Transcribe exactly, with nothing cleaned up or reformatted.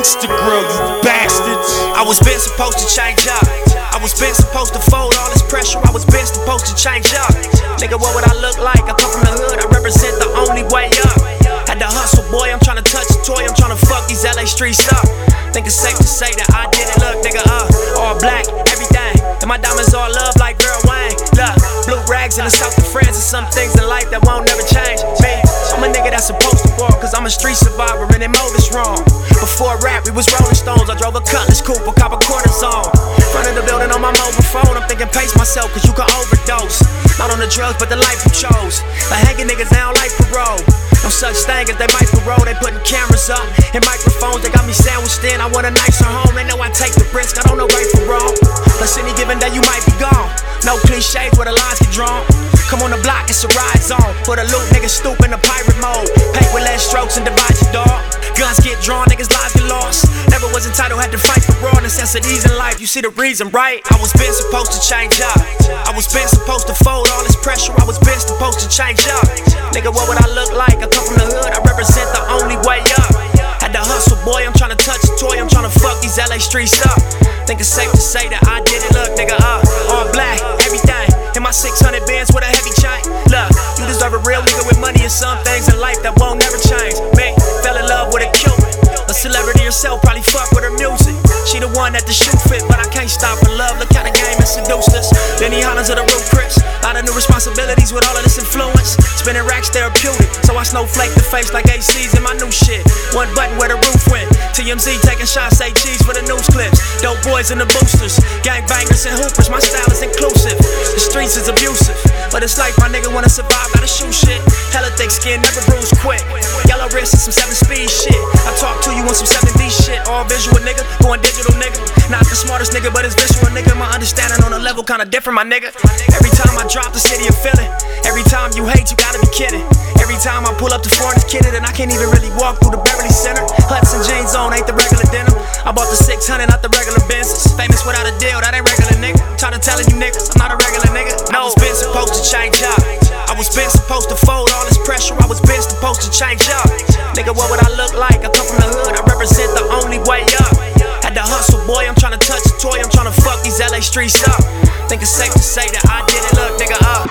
Instagram, you bastards. I was been supposed to change up. I was been supposed to fold all this pressure. I was been supposed to change up. Nigga, what would I look like? I come from the hood, I represent the only way up. Had to hustle, boy, I'm tryna touch a toy, I'm tryna fuck these L A streets up. Think it's safe to say that I did it, look, nigga, uh, all black, everything. And my diamonds all love like Lil Wayne. Look, blue rags in the south of France, and some things in life that won't never change. Me, I'm a nigga that's supposed to walk, cause I'm a street survivor and they mold is wrong. Before rap, we was Rolling Stones, I drove a Cutlass coupe, a copper quarters on. Front of the building on my mobile phone, I'm thinking pace myself, cause you can overdose. Not on the drugs, but the life you chose. Like hanging niggas down like parole. No such thing as they might parole, they putting cameras up and microphones, they got me sandwiched in. I want a nicer home, they know I take the risk, I don't know right from wrong. Plus any given day you might be gone. No cliches where the lines get drawn. Come on the block, it's a ride zone. Put a loot, nigga stoop in the pirate mode. Paint with less strokes and divide your dog. Guns get drawn, niggas lives get lost. Never was entitled, had to fight for raw necessities in life. You see the reason, right? I was been supposed to change up. I was been supposed to fold all this pressure. I was been supposed to change up. Nigga, what would I look like? I come from the hood, I represent the only way up. Had to hustle, boy, I'm tryna touch a toy, I'm tryna fuck these L A streets up. Think it's safe to say that I did it, look, nigga, uh, all black, everything. In my six hundred bands with a heavy chain. Look, you deserve a real nigga with money and some things in life that won't never change. Me, fell in love with a Cuban. A celebrity herself, probably fuck with her music. She the one that the shoe fit, but I can't stop her love. Look how the game has seduced us. Then he hollers of the roof Crips. Lot of new responsibilities with all of this influence. Spinning racks therapeutic, so I snowflake the face like A C's in my new shit. One button where the roof went. T M Z taking shots, say cheese for the news clips. Dope boys and the boosters, gang bangers and hoopers. My style is inclusive. The streets is abusive, but it's like my nigga wanna survive, gotta shoot shit. Hella thick skin, never bruise quick. Yellow wrist and some seven speed shit. I talk to you on some seven D shit. All visual nigga, going digital nigga. Not the smartest nigga, but it's visual nigga. My understanding on a level kinda different, my nigga. Every time I drop the city of feeling. Every time you hate, you gotta be kidding. Every time I pull up to foreign, it's kidded, and I can't even really walk through the Beverly Center. Hudson jeans on, ain't the regular denim. I bought the six hundred, not the regular Benzes. Famous without a deal, that ain't regular nigga. Tired of telling you niggas, I'm not a regular nigga. No, I was been supposed to change up. I was been supposed to fold all this pressure. I was been supposed to change up. Nigga, what would I look like? I come from the hood, I represent the only way up. Had to hustle, boy, I'm tryna touch a toy, I'm tryna fuck these L A streets up. Think it's safe to say that I did it, look, nigga, up.